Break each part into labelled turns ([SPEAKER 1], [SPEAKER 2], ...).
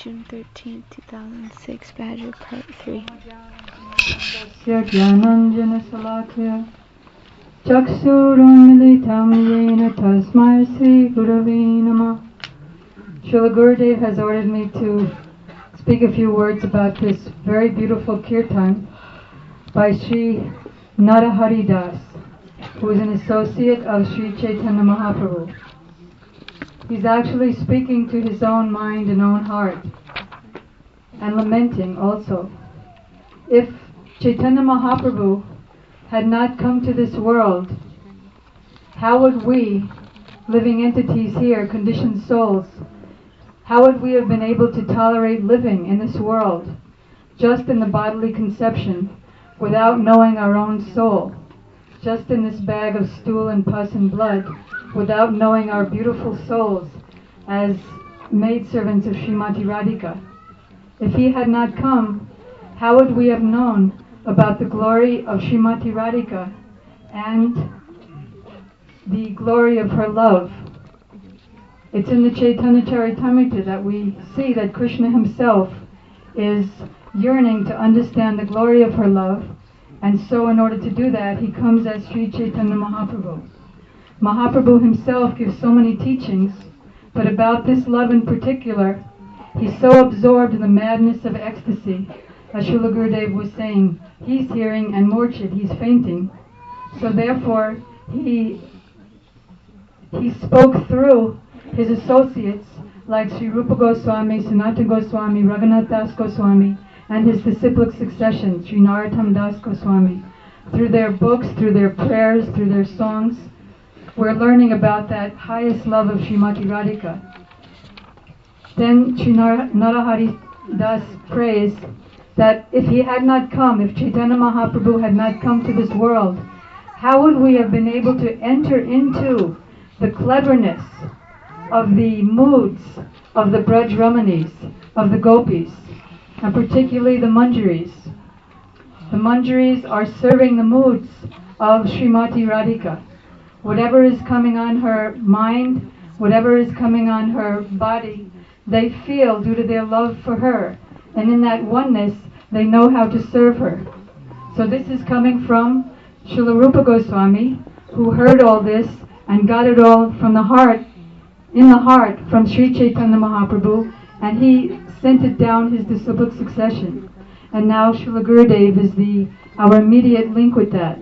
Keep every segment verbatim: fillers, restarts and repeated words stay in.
[SPEAKER 1] June thirteenth, two thousand six, Badger Part three.
[SPEAKER 2] Srila Gurudev has ordered me to speak a few words about this very beautiful kirtan by Sri Narahari Das, who is an associate of Sri Chaitanya Mahaprabhu. He's actually speaking to his own mind and own heart, and lamenting also. If Chaitanya Mahaprabhu had not come to this world, how would we, living entities here, conditioned souls, how would we have been able to tolerate living in this world, just in the bodily conception, without knowing our own soul, just in this bag of stool and pus and blood, without knowing our beautiful souls as maidservants of Srimati Radhika? If he had not come, how would we have known about the glory of Srimati Radhika and the glory of her love? It's in the Chaitanya Charitamrita that we see that Krishna himself is yearning to understand the glory of her love, and so in order to do that, he comes as Sri Chaitanya Mahaprabhu. Mahaprabhu himself gives so many teachings, but about this love in particular, he's so absorbed in the madness of ecstasy, as Srila Gurudev was saying, he's hearing and Murchit, he's fainting. So therefore, he he spoke through his associates like Sri Rupa Goswami, Sanatana Goswami, Raghunath Das Goswami, and his disciplic succession, Sri Narottam Das Goswami. Through their books, through their prayers, through their songs, we're learning about that highest love of Srimati Radhika. Then Sri Nar- Narahari Das prays that if he had not come, if Chaitanya Mahaprabhu had not come to this world, how would we have been able to enter into the cleverness of the moods of the Braj Ramanis, of the Gopis, and particularly the Manjaris. The Manjaris are serving the moods of Srimati Radhika. Whatever is coming on her mind, whatever is coming on her body, they feel due to their love for her. And in that oneness, they know how to serve her. So this is coming from Srila Rupa Goswami, who heard all this and got it all from the heart, in the heart, from Sri Chaitanya Mahaprabhu, and he sent it down his disciplic succession. And now Srila Gurudev is the our immediate link with that.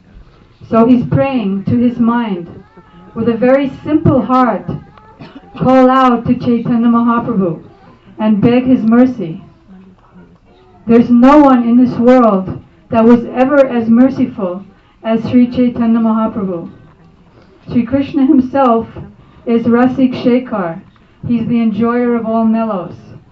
[SPEAKER 2] So he's praying to his mind, with a very simple heart, call out to Chaitanya Mahaprabhu and beg his mercy. There's no one in this world that was ever as merciful as Sri Chaitanya Mahaprabhu. Sri Krishna himself is Rasik Shekhar. He's the enjoyer of all mellows.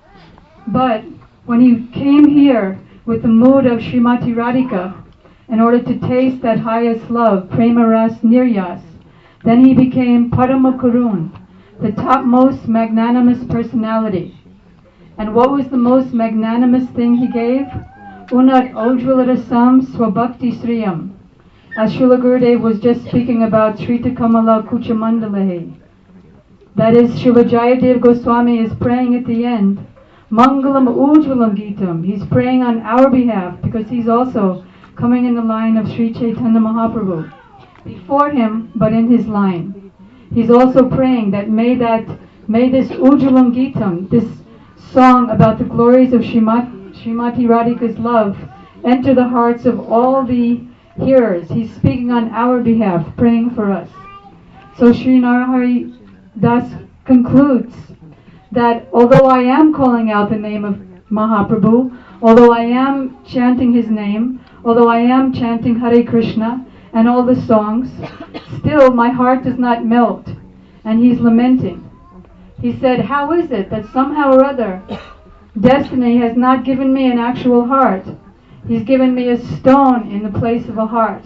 [SPEAKER 2] But when he came here with the mood of Srimati Radhika, in order to taste that highest love, Prema Ras Niryas, then he became Parama Karun, the topmost magnanimous personality. And what was the most magnanimous thing he gave? Unat Ojjvala Rasam Swabhakti Sriyam. As Srila Gurudev was just speaking about Srita Kamala Kuchamandalahe. That is, Srila Jayadev Goswami is praying at the end, Mangalam Ujjvalam Gitam. He's praying on our behalf because he's also coming in the line of Sri Chaitanya Mahaprabhu. Before him, but in his line. He's also praying that may that may this Ujjvalam Gitam, this song about the glories of Srimati, Srimati Radhika's love, enter the hearts of all the hearers. He's speaking on our behalf, praying for us. So Sri Narahari Das concludes that although I am calling out the name of Mahaprabhu, although I am chanting his name, although I am chanting Hare Krishna and all the songs, still my heart does not melt. And he's lamenting. He said, how is it that somehow or other destiny has not given me an actual heart? He's given me a stone in the place of a heart.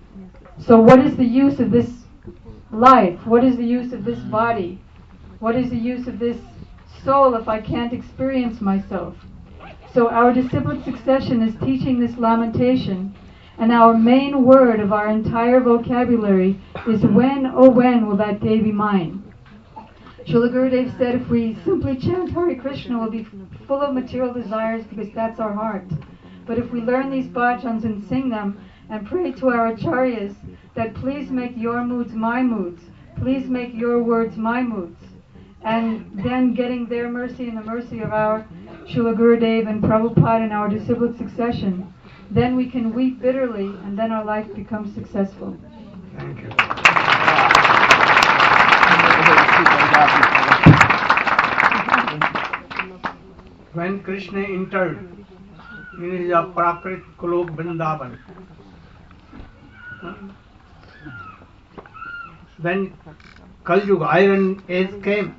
[SPEAKER 2] So what is the use of this life? What is the use of this body? What is the use of this soul if I can't experience myself? So our disciplic succession is teaching this lamentation, and our main word of our entire vocabulary is when, oh when will that day be mine? Srila Gurudev said if we simply chant Hare Krishna, we'll be full of material desires because that's our heart. But if we learn these bhajans and sing them and pray to our acharyas that please make your moods my moods, please make your words my moods, and then getting their mercy and the mercy of our Srila Gurudev and Prabhupada and our disciplic succession, then we can weep bitterly and then our life becomes successful.
[SPEAKER 3] Thank you. When Krishna entered in his Prakrit Kulok Vrindavan, then Kali Yuga, Iron Age came,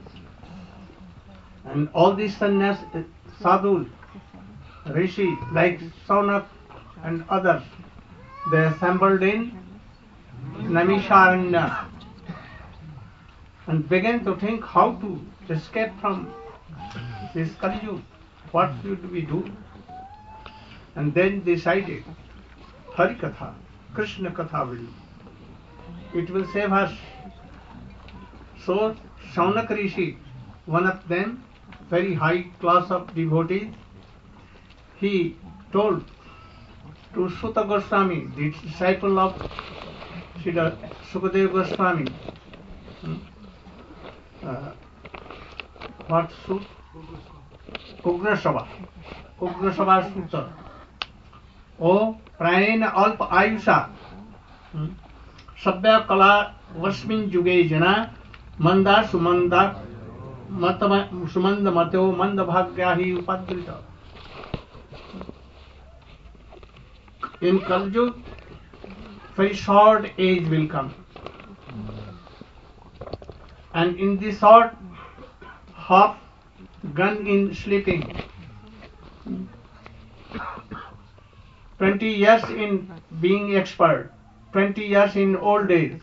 [SPEAKER 3] and all these sannyas, sadhus, rishis like Saunak and others, they assembled in Namisharanya and began to think how to escape from this Kali Yuga. What should we do? And then decided Hari Katha, Krishna Katha will. It will save us. So Saunak Rishi, one of them, very high class of devotees, he told to Suta Goswami, the disciple of Srila Sukadeva Goswami, uh, what Sut? Ugrasava, Ugrasava Sutta. O Prayena Alpa Ayusha, Sabya Kala Vasmin Juge Jana, Manda Sumanda Sumanda Mateo Manda Bhagyahi Upadrita. In Kali Yuga, very short age will come. And in this short, half gone in sleeping. Twenty years in being expert, twenty years in old age,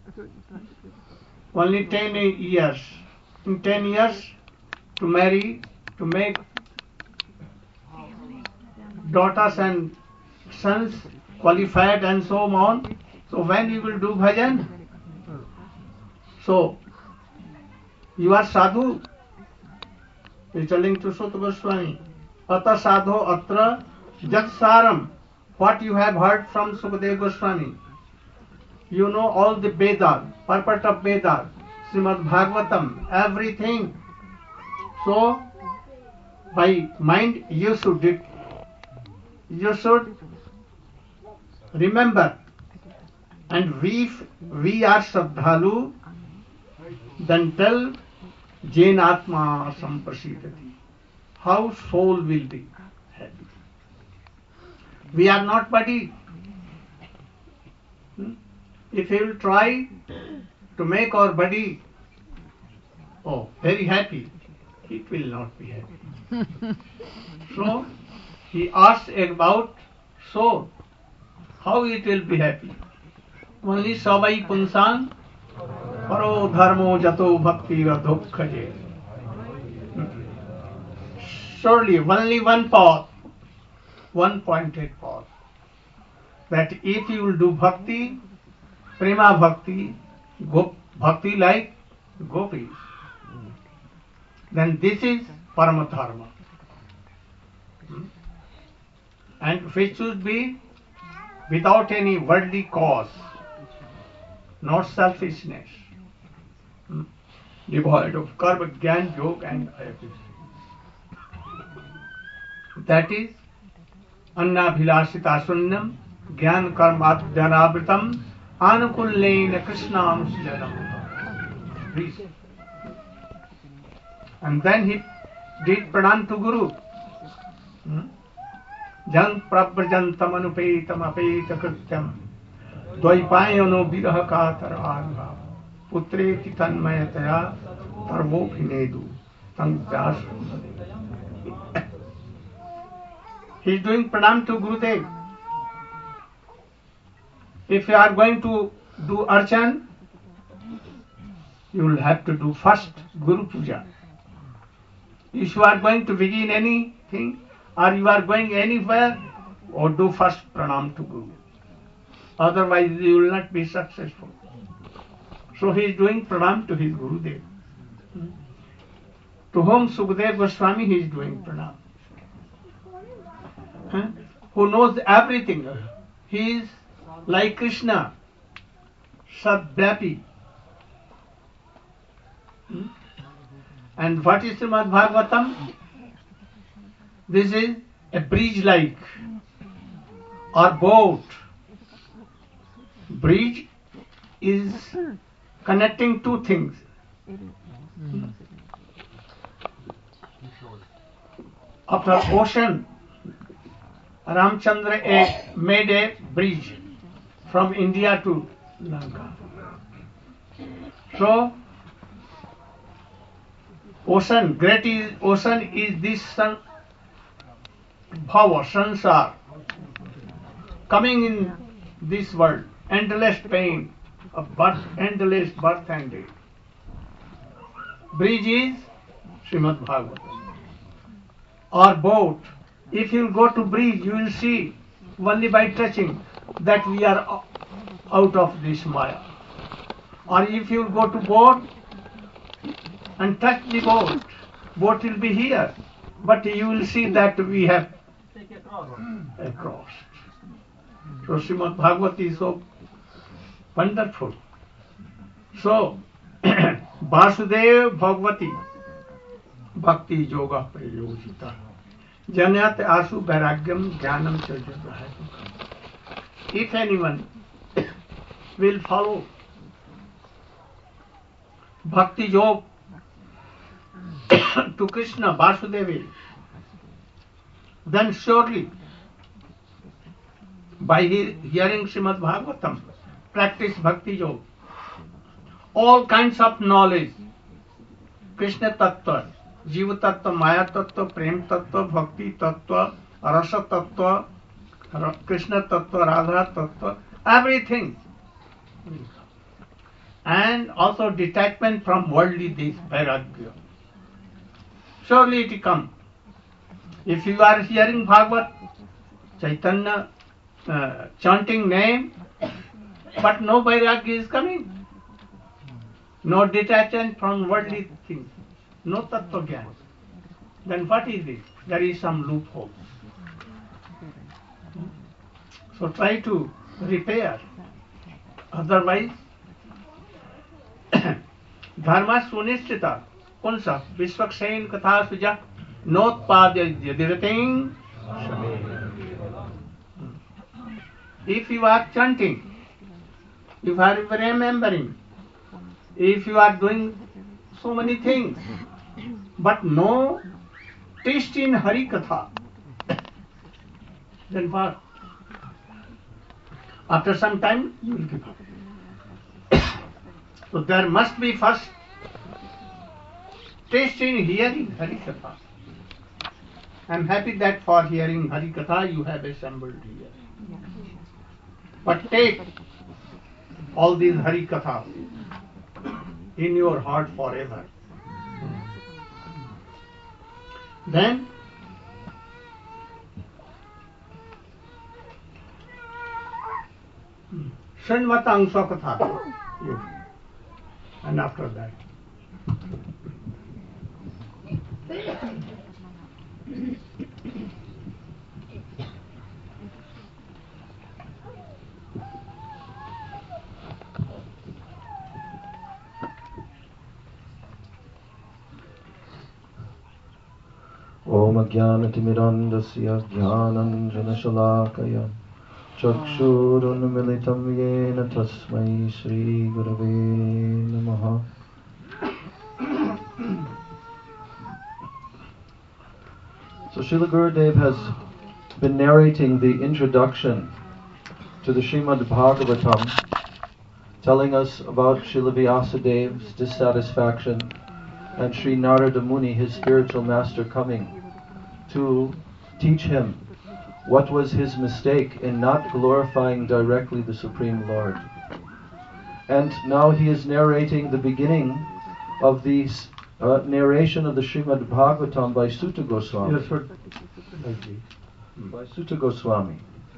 [SPEAKER 3] only ten years. In ten years to marry, to make daughters and sons qualified and so on. So when you will do bhajan? So you are sadhu. He is telling to Suta Goswami, Ata sadho atra jat saram. What you have heard from Sukadeva Goswami. You know all the Vedas, purport of Vedas, Srimad Bhagavatam, everything. So by mind you should it, you should remember. And we, if we are Shraddhalu, then tell Jain Atma Samprasidati. How soul will be happy. We are not body. Hmm? If he will try to make our body oh very happy, it will not be happy. So he asks about soul, how it will be happy. Only Savai Punsan Paro Dharmo Jato Bhakti Radhokhaje. Surely only one path, one pointed path. That if you will do bhakti, prema bhakti, go, bhakti like gopis, then this is paramadharma. Hmm? And which should be without any worldly cause, not selfishness, hmm? devoid of karma, gyan, yoga and everything. That is Annabhilasita Sunnam Gyan Karmat Dhanavritam Anukullena Krishnam Srijanam. Please. And then he did pranam to Guru. Jan Prabrajantam Anupetam Apeta Krityam Dvaipayano Virahakatar Arva Putreti Tanmayataya Parvophinedu Tangyasam. He is doing pranam to Gurudev. If you are going to do archan, you will have to do first Guru Puja. If you are going to begin anything or you are going anywhere, or do first pranam to Guru. Otherwise you will not be successful. So he is doing pranam to his Gurudev. To whom Sukadeva Goswami he is doing pranam. Huh? Who knows everything. He is like Krishna, Sadvyapi. Hmm? And what is Srimad Bhagavatam? This is a bridge like or boat. Bridge is connecting two things. Hmm. After ocean, Ramchandra a, made a bridge from India to Lanka. So, ocean, great is, ocean is this sun, bhava, sansar, coming in this world, endless pain of birth, endless birth and death. Bridge is Srimad Bhagavatam. Or boat. If you go to bridge, you will see only by touching that we are out of this Maya. Or if you go to boat and touch the boat, boat will be here, but you will see that we have crossed. So Srimad Bhagavati is so wonderful. So Vasudeva Bhagavati Bhakti Yoga Prayojita Janyat Asu Vairagyam Jnanam Chajata. If anyone will follow Bhakti Yoga to Krishna Vasudeva, then surely by hearing Srimad Bhagavatam, practice Bhakti Yoga, all kinds of knowledge, Krishna Tattva, Jiva Tattva, Maya Tattva, Prem Tattva, Bhakti Tattva, Rasa Tattva, Krishna Tattva, Radha Tattva, everything. And also detachment from worldly this vairagya. Surely it will come. If you are hearing Bhagavat, Chaitanya uh, chanting name, but no vairagya is coming. No detachment from worldly things. No tattva gyan. Then what is it? There is some loophole. So try to repair. Otherwise, dharma sunishtita. Kunsa Vishwaksain Katha Suja Notpadya Yadirating. If you are chanting, if you are remembering, if you are doing so many things, but no taste in Hari Katha, then what? After some time, you will give up. So there must be first taste in hearing Hari Katha. I am happy that for hearing Hari Katha you have assembled here. But take all these Hari Kathas in your heart forever. Then Shanvatang Swakatha. And after that.
[SPEAKER 4] Om Ajnanatimirandasya Jnananjanashalakaya Chakshurunmilitam Yena Tasmai Shri Gurave Namaha. So Srila Gurudev has been narrating the introduction to the Srimad Bhagavatam, telling us about Srila Vyasadev's dissatisfaction and Sri Narada Muni, his spiritual master, coming to teach him what was his mistake in not glorifying directly the Supreme Lord. And now he is narrating the beginning of the uh, narration of the Srimad Bhagavatam by Sutta Goswami.
[SPEAKER 3] Yes, sir.
[SPEAKER 4] By Sutta Goswami.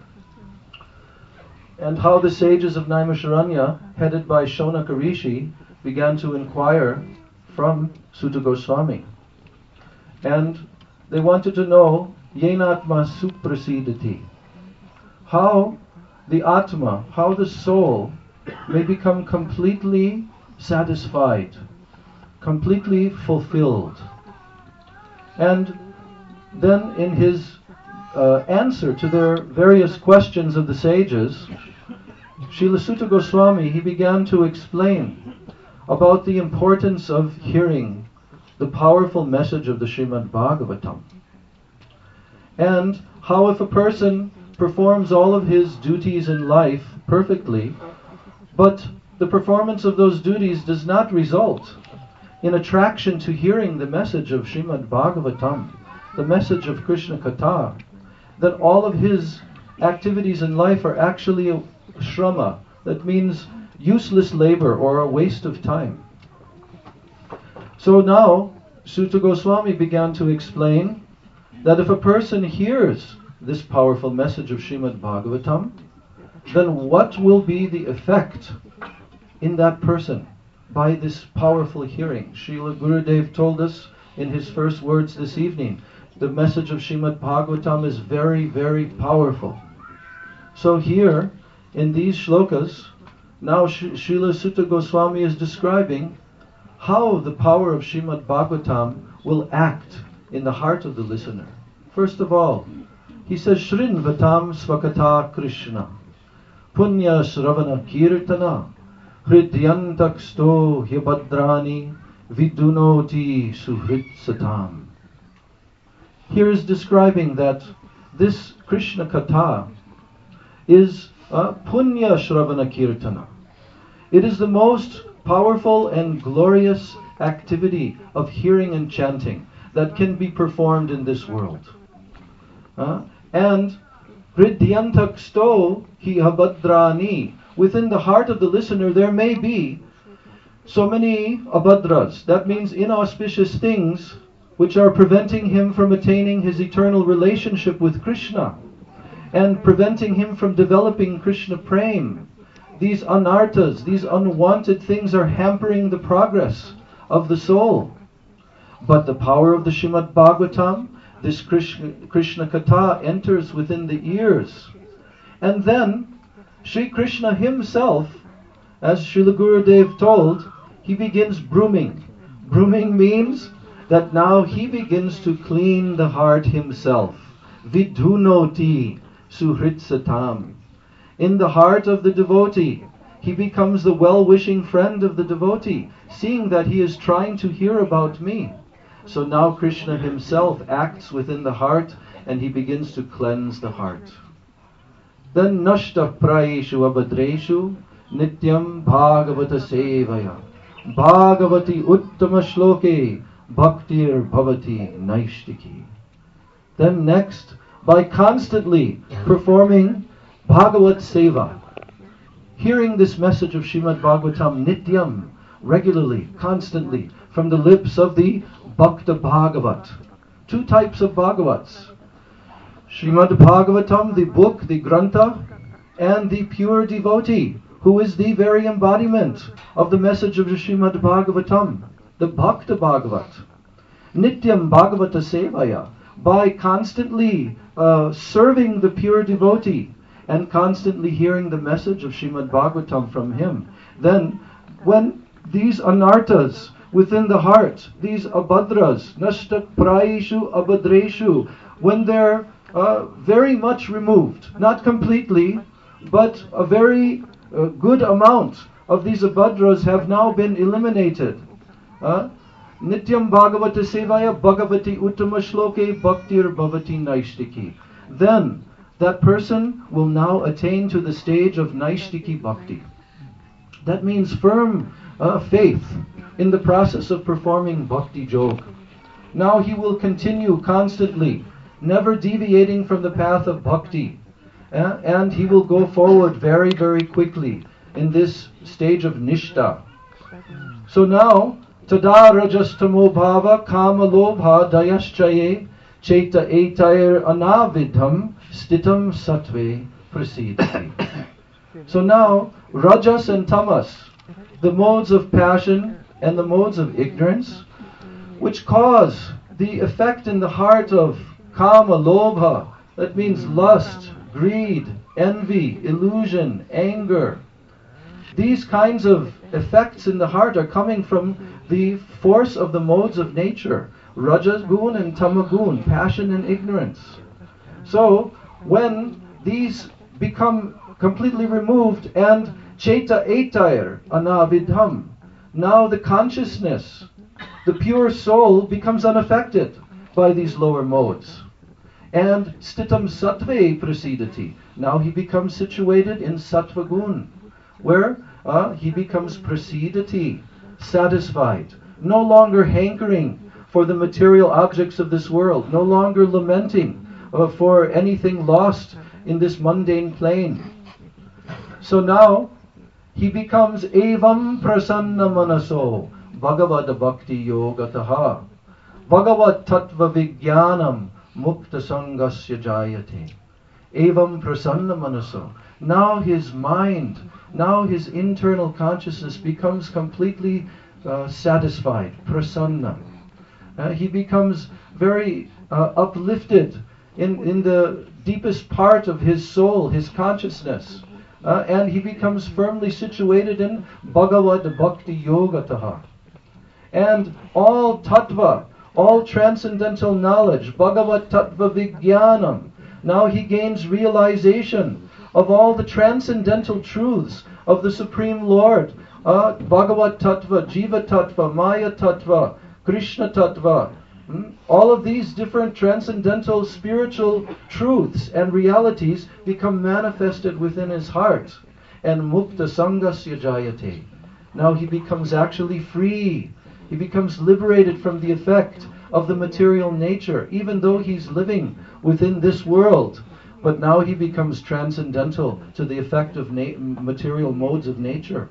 [SPEAKER 4] And how the sages of Naimisharanya, headed by Shonaka Rishi, began to inquire from Suta Goswami. And they wanted to know, Yenatma suprasidati, how the Atma, how the soul may become completely satisfied, completely fulfilled. And then in his uh, answer to their various questions of the sages, Srila Suta Goswami, he began to explain about the importance of hearing the powerful message of the Srimad Bhagavatam. And how if a person performs all of his duties in life perfectly, but the performance of those duties does not result in attraction to hearing the message of Srimad Bhagavatam, the message of Krishna Katha, that all of his activities in life are actually a shrama, that means useless labor or a waste of time. So now, Suta Goswami began to explain that if a person hears this powerful message of Srimad Bhagavatam, then what will be the effect in that person by this powerful hearing? Srila Gurudev told us in his first words this evening, the message of Srimad Bhagavatam is very, very powerful. So here, in these shlokas, now Srila Suta Goswami is describing how the power of Srimad Bhagavatam will act in the heart of the listener. First of all, he says, Shrinvatam svakata Krishna, punya sravana kirtana, hridyantaksto hyabadrani, vidunoti suhritsatam. Here is describing that this Krishna Katha is a punya shravana kirtana. It is the most powerful and glorious activity of hearing and chanting that can be performed in this world. Uh, and hridyantaksto hi abhadrani, within the heart of the listener there may be so many abhadras, that means inauspicious things which are preventing him from attaining his eternal relationship with Krishna and preventing him from developing Krishna prema. These anarthas, these unwanted things are hampering the progress of the soul. But the power of the Srimad Bhagavatam, this Krishna, Krishna Katha enters within the ears. And then Sri Krishna himself, as Srila Gurudev told, he begins brooming. Brooming means that now he begins to clean the heart himself. Vidhunoti suhritsatam. In the heart of the devotee, he becomes the well-wishing friend of the devotee, seeing that he is trying to hear about me. So now Krishna himself acts within the heart and he begins to cleanse the heart. Then nashta prayeshu abhadreshu nityam bhagavata sevaya bhagavati uttama shloke bhaktir bhavati naishtiki. Then next, by constantly performing Bhagavat Seva, hearing this message of Srimad Bhagavatam nityam, regularly, constantly, from the lips of the Bhakta Bhagavat. Two types of Bhagavats. Srimad Bhagavatam, the book, the Grantha, and the pure devotee, who is the very embodiment of the message of the Srimad Bhagavatam, the Bhakta Bhagavat. Nityam Bhagavata Sevaya, by constantly uh, serving the pure devotee and constantly hearing the message of Srimad Bhagavatam from him. Then, when these anarthas within the heart, these abhadras, nashta prayeshu abhadreshu, when they're uh, very much removed, not completely, but a very uh, good amount of these abhadras have now been eliminated. Uh, Nityam Bhagavata Sevaya Bhagavati Uttama Shloke Bhaktir Bhavati Naishtiki. Then that person will now attain to the stage of Naishtiki Bhakti. That means firm uh, faith in the process of performing Bhakti Yoga. Now he will continue constantly, never deviating from the path of Bhakti. Uh, and he will go forward very, very quickly in this stage of Nishta. So now, Tada rajastamo bhava kama lobha dayaschaye cheta etair anavidham stitam satve prasidati. So now, rajas and tamas, the modes of passion, and the modes of ignorance, which cause the effect in the heart of kama, lobha, that means lust, greed, envy, illusion, anger. These kinds of effects in the heart are coming from the force of the modes of nature, rajagun and tamagun, passion and ignorance. So, when these become completely removed and cheta etair anavidham, now the consciousness, the pure soul, becomes unaffected by these lower modes. And stitam sattve prasidati, now he becomes situated in sattvagun, where uh, he becomes prasidati, satisfied, no longer hankering for the material objects of this world, no longer lamenting uh, for anything lost in this mundane plane. So now he becomes evam prasanna manaso bhagavad bhakti yogataha bhagavad tattva vijnanam mukta sangasya jayate. Evam prasanna manaso. Now his mind, now his internal consciousness becomes completely uh, satisfied, prasanna. Uh, he becomes very uh, uplifted in, in the deepest part of his soul, his consciousness. Uh, and he becomes firmly situated in Bhagavad Bhakti Yogataha. And all tattva, all transcendental knowledge, Bhagavad Tattva Vijnanam, now he gains realization of all the transcendental truths of the Supreme Lord, uh, Bhagavad Tattva, Jiva Tattva, Maya Tattva, Krishna Tattva. Hmm? All of these different transcendental spiritual truths and realities become manifested within his heart. And Mukta Sangasya Jayate. Now he becomes actually free. He becomes liberated from the effect of the material nature, even though he's living within this world. But now he becomes transcendental to the effect of na- material modes of nature.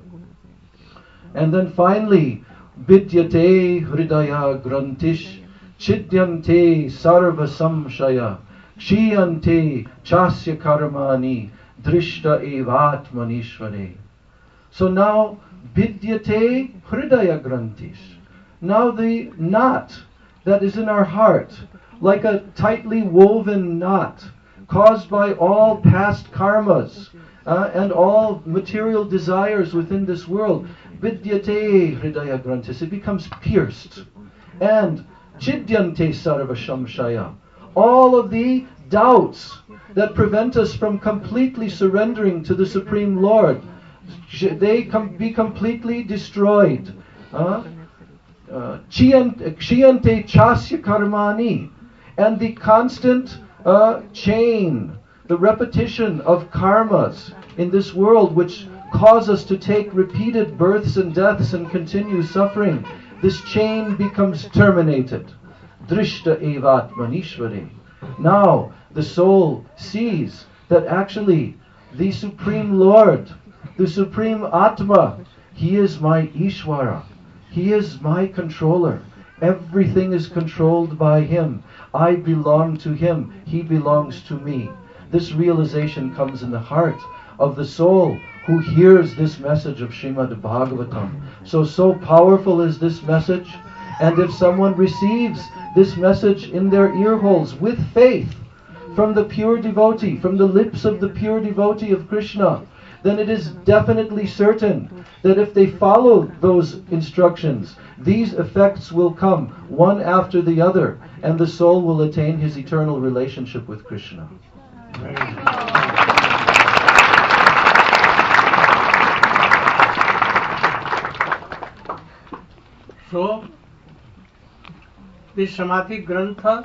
[SPEAKER 4] And then finally, Vidyate Hridaya Grantish Chidyante Sarva Samshaya Kshiyante Chasya Karmani Drishta Evatmanishvare. So now, Vidyate Hridaya Grantish. Now the knot that is in our heart, like a tightly woven knot, caused by all past karmas uh, and all material desires within this world, Vidyate Hridaya Grantis, it becomes pierced. And Chidyante Sarva Shamshaya, all of the doubts that prevent us from completely surrendering to the Supreme Lord, they com- be completely destroyed. Uh, uh, Kshiyante Chasya Karmani, and the constant uh, chain, the repetition of karmas in this world which cause us to take repeated births and deaths and continue suffering, this chain becomes terminated. Drishta evatmanishvare. Now the soul sees that actually the Supreme Lord, the Supreme Atma, He is my Ishvara. He is my controller. Everything is controlled by Him. I belong to Him. He belongs to me. This realization comes in the heart of the soul who hears this message of Srimad Bhagavatam. So, so powerful is this message. And if someone receives this message in their ear holes with faith from the pure devotee, from the lips of the pure devotee of Krishna, then it is definitely certain that if they follow those instructions, these effects will come one after the other, and the soul will attain his eternal relationship with Krishna.
[SPEAKER 3] So, this Samadhi Grantha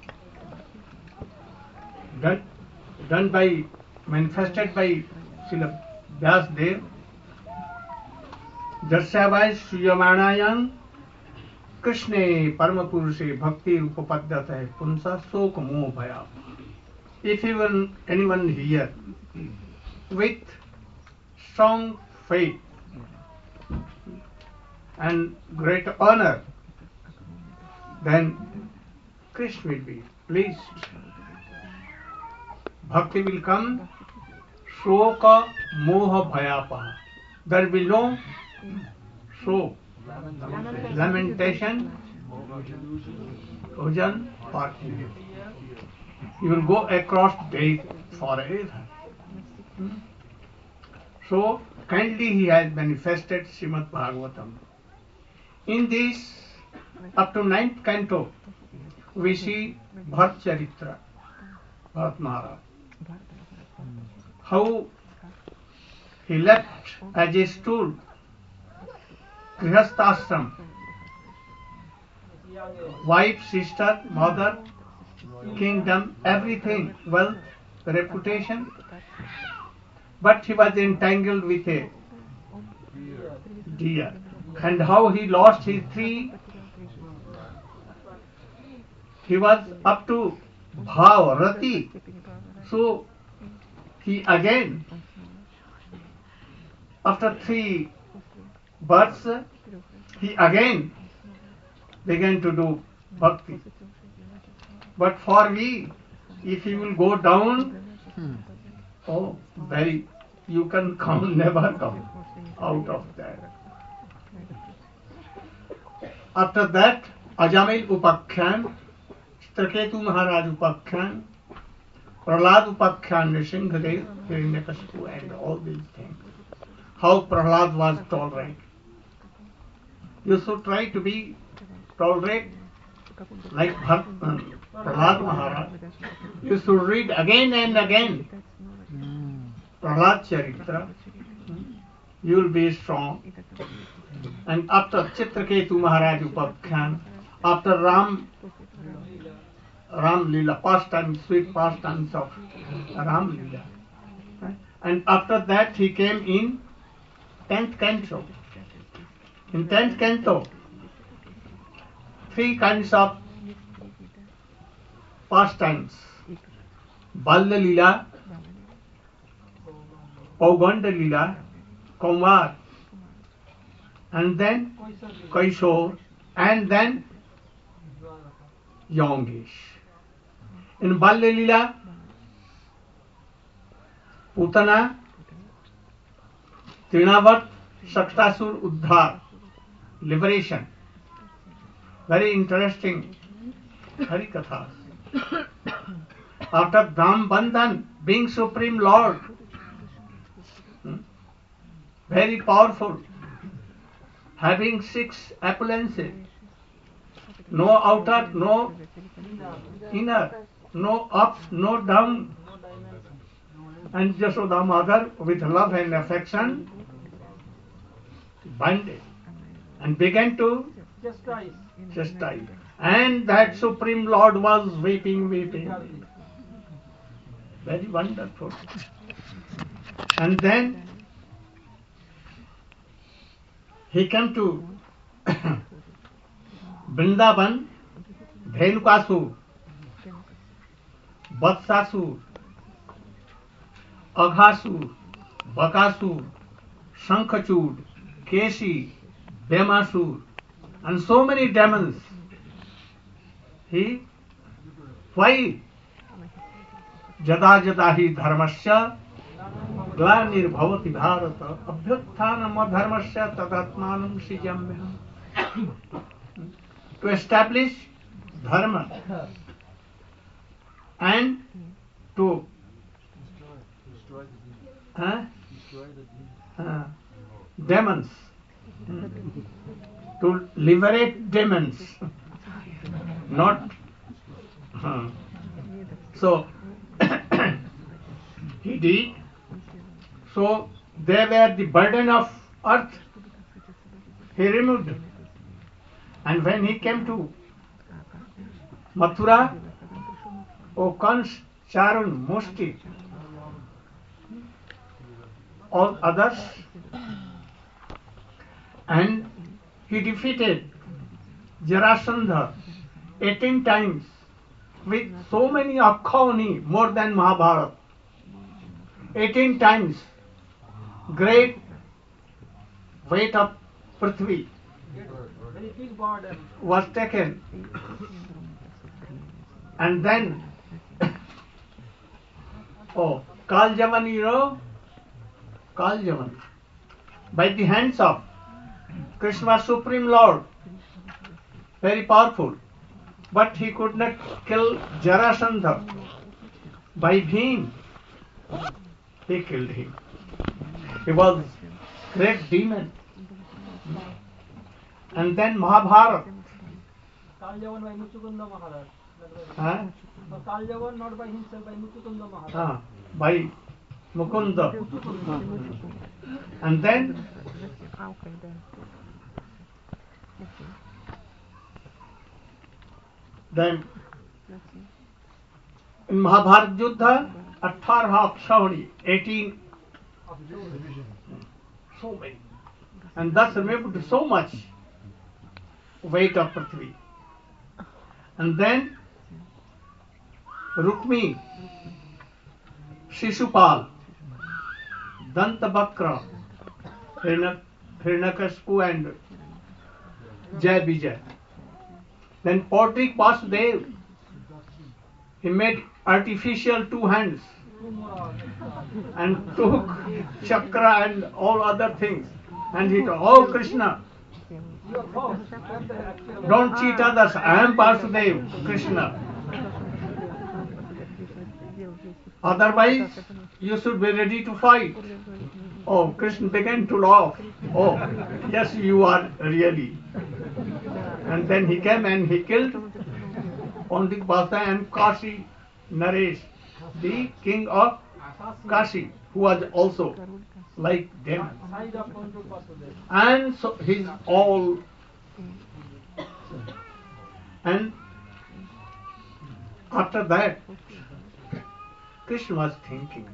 [SPEAKER 3] done, done by, manifested by Srila Vyasdev, Jasyavai Suyamanayan Krishne Paramapurushe Bhakti Upapadyate Punsa Soka Moha Bhaya. If even anyone here with strong faith and great honor, then Krishna will be pleased. Bhakti will come, Shoka Moha Bhayapaha. There will be no show, lamentation, bhojan, or you will go across days forever. Hmm? So kindly he has manifested Srimad Bhagavatam. In this, up to ninth canto, we see Bharat Charitra, Bharat Maharaj. How he left as a stool, Grihasthashram, wife, sister, mother, kingdom, everything, wealth, reputation, but he was entangled with a deer. And how he lost his three, he was up to Bhav, Rati. So he again, after three births, he again began to do bhakti. But for me, if he will go down, oh, very, you can come, never come out of that. After that, Ajamil Upakhyan, Chitraketu Maharaj Upakhyan, Prahlad Upakhyan, Nrsimhadev, Hiranyakashipu, and all these things. How Prahlad was tolerant. You should try to be tolerant like Prahlad Maharaj. You should read again and again Prahlad Charitra. You will be strong. And after Chitraketu Maharaj Upakhyan, after Ram, Ram Leela, pastime, sweet pastimes of Ram Leela. And after that he came in tenth canto. In tenth canto, three kinds of pastimes. Balya Leela, Pauganda Leela, Kaumar, and then Kaishor, and then Youngish. In Balya Leela, Putana, Trinavat, Shaktasur Uddhar, liberation. Very interesting Hari Kathas. After Dham Bandhan, being Supreme Lord, hmm, very powerful, having six appearances, no outer, no inner, no up, no down, and Jashoda mother with love and affection binded and began to chastise. And that Supreme Lord was weeping, weeping. Very wonderful. And then he came to Vrindavan, Dhenukasur, Vatsasur, Aghasur, Bakasur, Shankhachud, Keshi, Bhemasur, and so many demons. He, why? Jada jada hi dharmasya glanirvavati bharata abhyutthanam adharmasya tadatmanam srijamyam. To establish dharma and to uh, uh, demons, to liberate demons, not uh, so he did. So they were the burden of earth. He removed it. And when he came to Mathura, O Kans, Charun, Musti, all others, and he defeated Jarasandha eighteen times with so many Akhauni, more than Mahabharata. eighteen times great weight of Prithvi was taken, and then oh Kaljavaniro, Kaljavan, by the hands of Krishna was Supreme Lord, very powerful, but he could not kill Jarasandha. By Bhim, he killed him. He was great demon. And then Mahabharata. Huh?
[SPEAKER 5] not by himself, by Mutukunda Maharaj.
[SPEAKER 3] Ah, by Mukunda. And then then in Mahabharata Yuddha, eighteen Akshauhri, eighteen, so many, and thus removed so much weight of Prithvi. And then Rukmi, Shishupal, Dantabakra, Hiranyakashipu and Jai Vijay. Then Paudrik Vasudev, he made artificial two hands and took chakra and all other things, and he told, oh Krishna, don't cheat others, I am Vasudev, Krishna. Otherwise, you should be ready to fight. Oh, Krishna began to laugh. Oh, yes, you are really. And then he came and he killed Pandit Vasudev and Kashi Naresh, the king of Kashi, who was also like them. And so he's all. And after that, Krishna was thinking,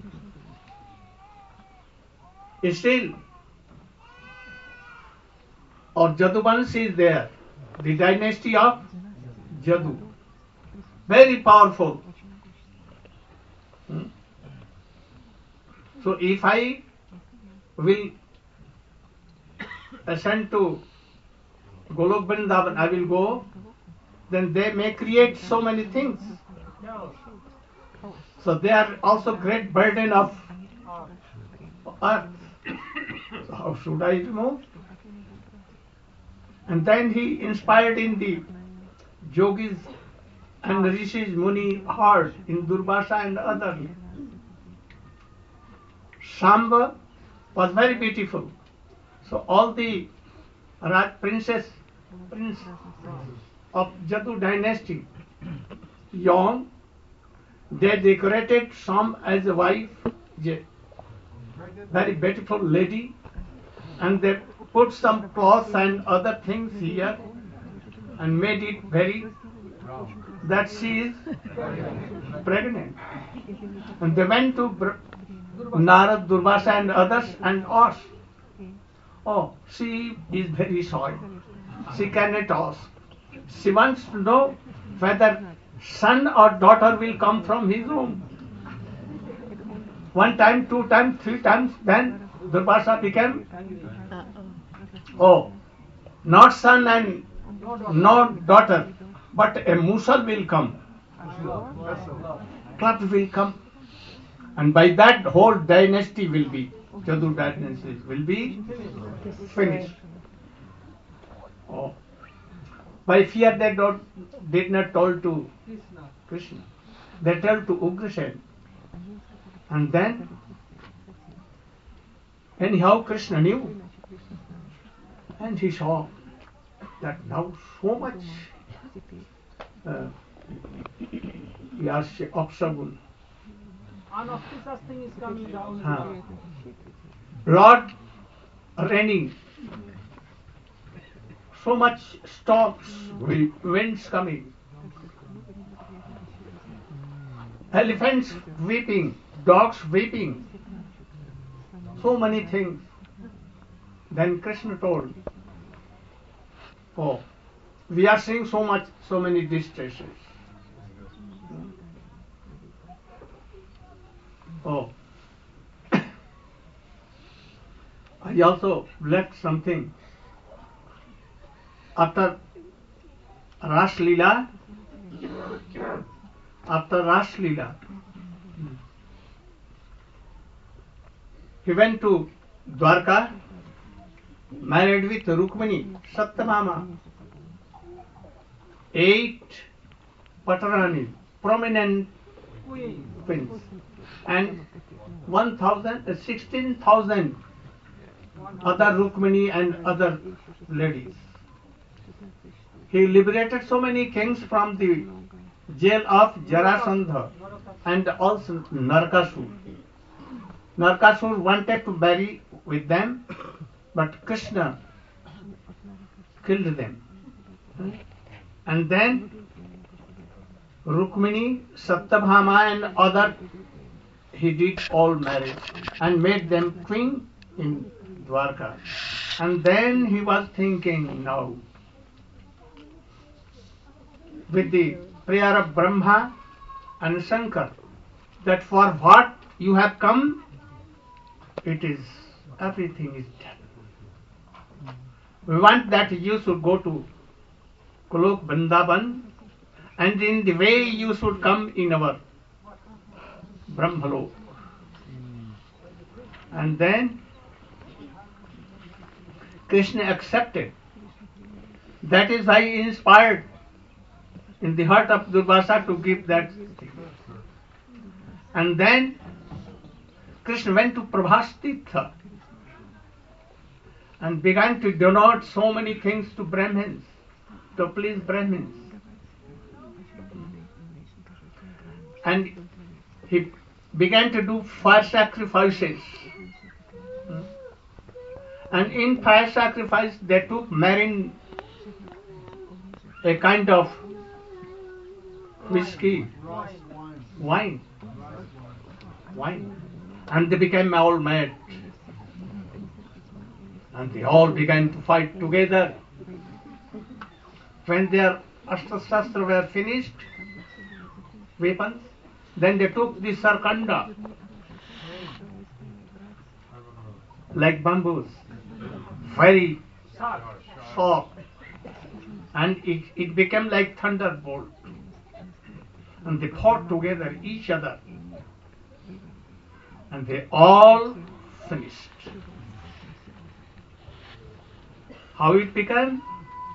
[SPEAKER 3] still, or Jaduvanshi is there, the dynasty of Jadu, very powerful. Hmm? So if I will ascend to Golok Vrindavan, I will go, then they may create so many things. So they are also great burden of earth. So how should I remove? And then he inspired in the yogis and rishis, muni heart in Durvasa and other. Shamba was very beautiful. So all the Raj princess, prince of Jadu dynasty, young, they decorated some as a wife, very beautiful lady, and they put some cloths and other things here and made it very that she is pregnant. And they went to Narad, Durvasa and others and asked, oh, she is very shy. She cannot ask. She wants to know whether son or daughter will come from his womb. One time, two times, three times, then Durvasa became, oh, not son and not daughter, but a Musal will come. Club will come. And by that whole dynasty will be, Jadu dynasty will be finished. Oh. By fear they don't, did not tell to Krishna. They tell to Ugrasen. And then, anyhow Krishna knew. And he saw that now so much uh, Yash Apsagun.
[SPEAKER 5] Unauspicious thing is coming down.
[SPEAKER 3] Huh. Blood raining. So much storms, winds coming. Elephants weeping, dogs weeping. So many things. Then Krishna told, oh, we are seeing so much, so many distresses. Oh, I also left something. After Ras Leela, after Ras Leela, he went to Dwarka married with Rukmini, Satyabhama. Eight Patarani, prominent queens, and one thousand, sixteen thousand other Rukmini and other ladies. He liberated so many kings from the jail of Jarasandha and also Narkasur. Narkasur wanted to marry with them, but Krishna killed them. And then Rukmini, Satyabhama and other, he did all marriage and made them queen in Dwarka. And then he was thinking now, with the prayer of Brahma and Shankar, that for what you have come, it is, everything is done. We want that you should go to Golok Vrindavan, and in the way you should come in our Brahmalok. And then Krishna accepted. That is why he inspired in the heart of Durvasa to give that thing. And then Krishna went to Prabhastitha and began to donate so many things to Brahmins, to please Brahmins. And he began to do fire sacrifices. And in fire sacrifice they took marine, a kind of whiskey, wine, wine, and they became all mad. And they all began to fight together. When their Astra-Shastra were finished, weapons, then they took the sarkanda, like bamboos, very soft, and it, it became like thunderbolt. And they fought together each other, and they all finished. How it began?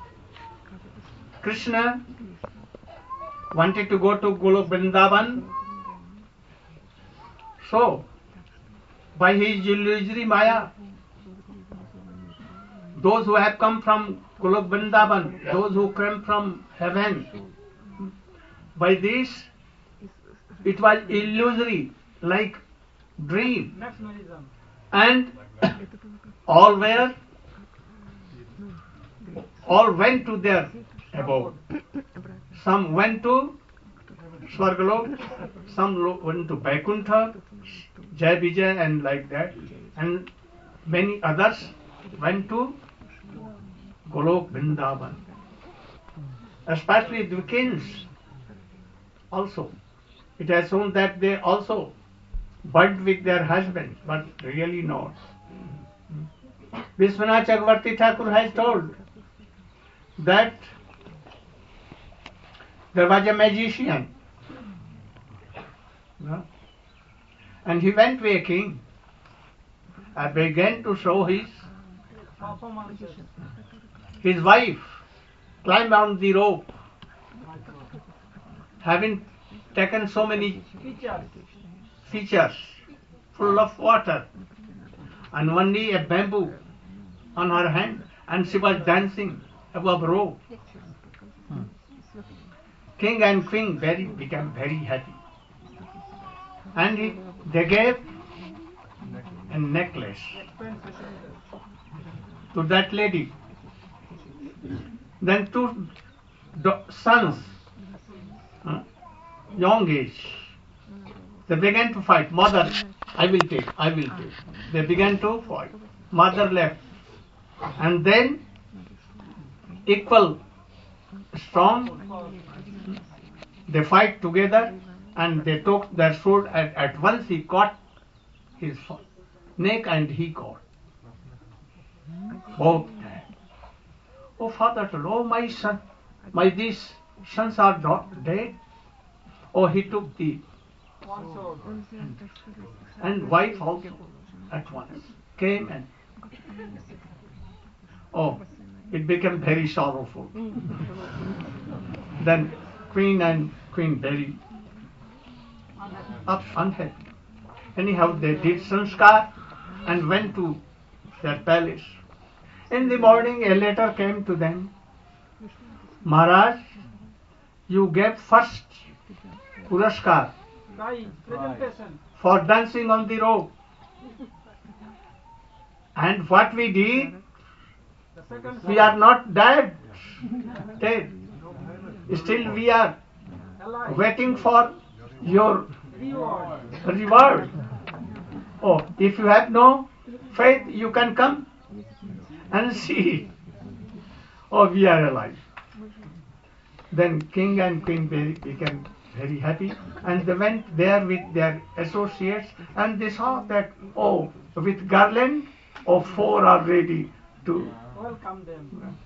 [SPEAKER 3] Krishna wanted to go to Golok Vrindavan, so by his illusory Maya, those who have come from Golok Vrindavan, those who came from heaven, by this it was illusory, like dream, and all were, all went to their abode. Some went to Swargalok, some went to Vaikuntha, Jai Vijay and like that, and many others went to Golok Vrindavan. Especially the kings also. It has shown that they also budded with their husbands, but really not. Vishwanath Chakravarti Thakur has told that there was a magician, no? And he went to a king and began to show his his wife climbed on the rope, having taken so many features full of water, and only a bamboo on her hand, and she was dancing above rope. King and queen very became very happy, and he, they gave a necklace to that lady. Then two sons, uh, young age, they began to fight. Mother, I will take, I will take. They began to fight. Mother left, and then equal strong, they fight together, and they took their sword, and at once he caught his neck and he caught. Both dead. Oh father told, oh my son, my these sons are not dead. Oh, he took the and wife also at once came and Oh, it became very sorrowful. Then Queen and Queen very up unhappy. Anyhow, they did sanskar and went to their palace. In the morning, a letter came to them. Maharaj, you gave first puraskar
[SPEAKER 5] Right, presentation.
[SPEAKER 3] for dancing on the road. And what we did,
[SPEAKER 5] The second
[SPEAKER 3] we are not dead, dead. Still we are
[SPEAKER 5] alive.
[SPEAKER 3] waiting for your
[SPEAKER 5] Reward.
[SPEAKER 3] reward. Oh, if you have no faith, you can come and see. Oh, we are alive. Then King and Queen became very happy, and they went there with their associates, and they saw that, oh, with garland, oh, four are ready to.
[SPEAKER 5] Welcome them.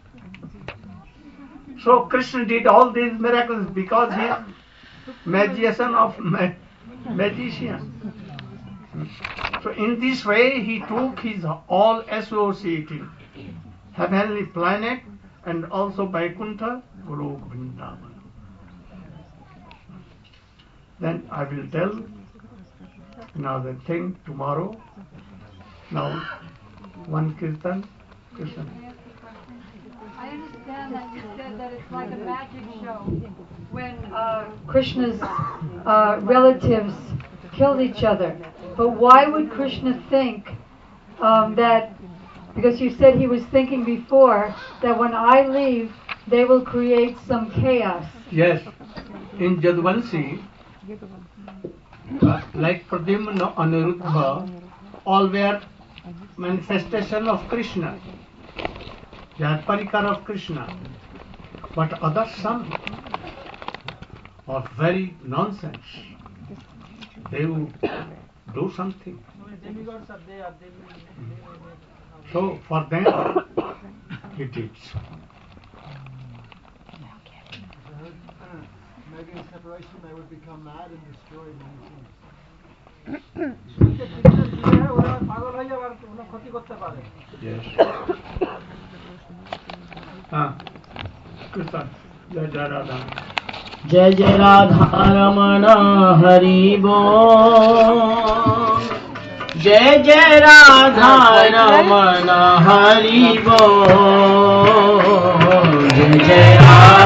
[SPEAKER 3] So Krishna did all these miracles because he is magician of ma- magician. So in this way he took his all associating heavenly planet and also Vaikuntha, Guru Vrindavan. Then I will tell another thing tomorrow. Now one kirtan, Krishna.
[SPEAKER 2] I understand that you said that it's like a magic show when uh, Krishna's uh, relatives killed each other. But why would Krishna think um, that, because you said he was thinking before, that when I leave, they will create some chaos?
[SPEAKER 3] Yes, in Jadvansi, uh, like Pradyumna, Aniruddha, all were manifestation of Krishna. They are parikar of Krishna. But other some are very nonsense. They will do something.
[SPEAKER 5] Demigods are there. They will, they will,
[SPEAKER 3] So for them, it is.
[SPEAKER 6] Maybe in separation they would become mad and destroy many things.
[SPEAKER 5] যে কৃষ্ণের বিয়ে ওরা পাগল হয়ে যাবে আর কোনো ক্ষতি করতে পারে।
[SPEAKER 3] Yes. Ah, Kirtan. Jai Jai Radha.
[SPEAKER 7] जय जय राधा रमण हरि बोल जय जय राधा रमण हरि बोल जय जय